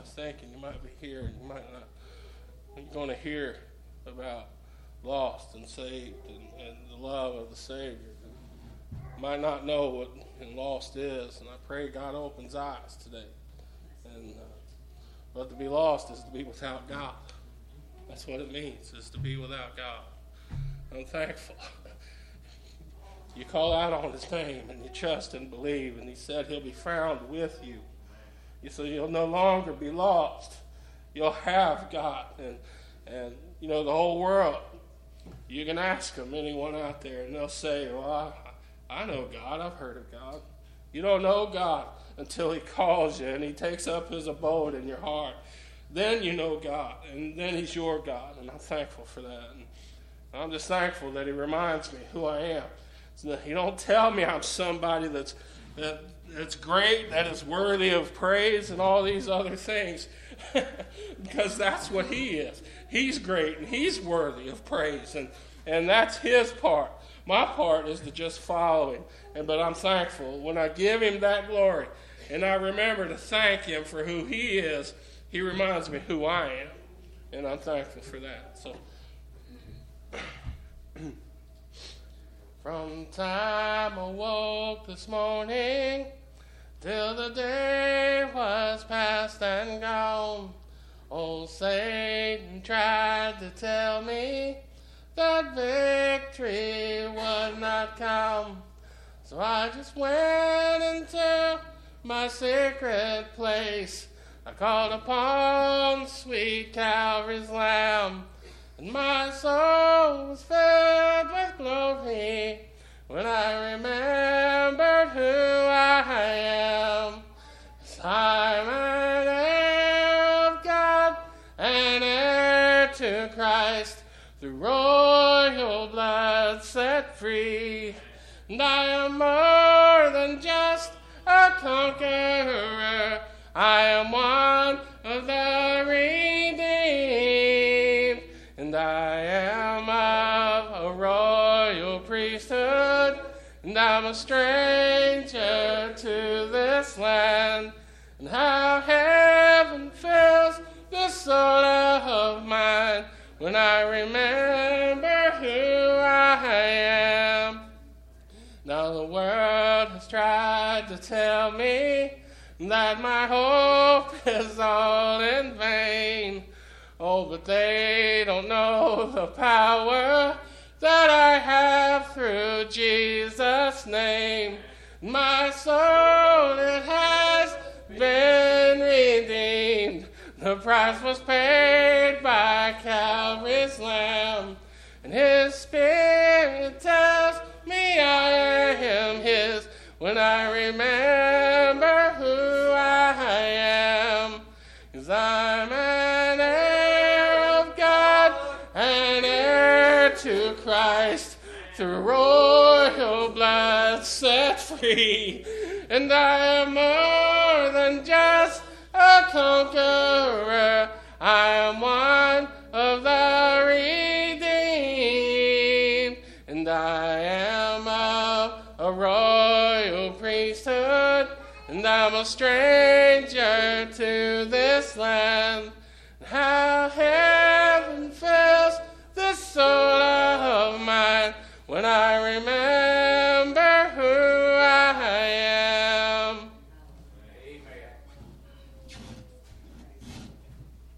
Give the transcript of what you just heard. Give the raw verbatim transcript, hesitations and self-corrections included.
was thinking you might be here and you might not. You're going to hear about lost and saved and, and the love of the Savior. You might not know what lost is, and I pray God opens eyes today. And uh, but to be lost is to be without God. That's what it means, is to be without God. I'm thankful. You call out on his name and you trust and believe, and he said he'll be found with you. So you'll no longer be lost. You'll have God. And, and you know, the whole world, you can ask them, anyone out there, and they'll say, well, I, I know God. I've heard of God. You don't know God until he calls you and he takes up his abode in your heart. Then you know God, and then he's your God, and I'm thankful for that. And I'm just thankful that he reminds me who I am. So he don't tell me I'm somebody that's that, that's great, that is worthy of praise and all these other things, because that's what he is. He's great, and he's worthy of praise, and, and that's his part. My part is to just follow him. And but I'm thankful when I give him that glory, and I remember to thank him for who he is. He reminds me who I am, and I'm thankful for that. So, from the time I woke this morning till the day was past and gone, old Satan tried to tell me that victory would not come. So I just went into my secret place. I called upon sweet Calvary's Lamb, and my soul was filled with glory when I remembered who I am. Yes, I'm an heir of God, an heir to Christ, through royal blood set free. And I am more than just a conqueror. I am one of the redeemed, and I am of a royal priesthood, and I'm a stranger to this land. And how heaven fills this soul of mine when I remember who I am. Now the world has tried to tell me that my hope is all in vain. Oh, but they don't know the power that I have through Jesus' name. My soul, it has been redeemed. The price was paid by Calvary's Lamb, and his Spirit tells me I am his when I remember who I am. 'Cause I'm an heir of God, an heir to Christ, through royal blood set free. And I am more than just a conqueror. I am one of the redeemed, and I am of a royal priesthood, and I'm a stranger to this land.